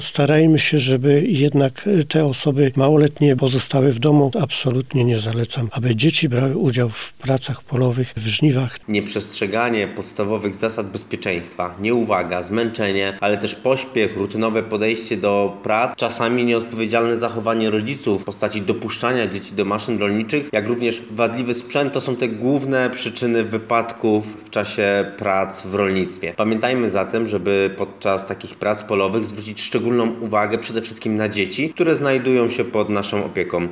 Starajmy się, żeby jednak te osoby małoletnie pozostały w domu. Absolutnie nie zalecam, aby dzieci brały udział w pracach polowych, w żniwach. Nieprzestrzeganie podstawowych zasad bezpieczeństwa, nieuwaga, zmęczenie, ale też pośpiech, rutynowe podejście do prac, czasami nieodpowiedzialne zachowanie rodziców w postaci dopuszczania dzieci do maszyn rolniczych, jak również wadliwy sprzęt to są te główne przyczyny wypadków w czasie prac w rolnictwie. Pamiętajmy zatem, żeby podczas takich prac polowych zwrócić szczególną uwagę przede wszystkim na dzieci, które znajdują się pod naszą opieką.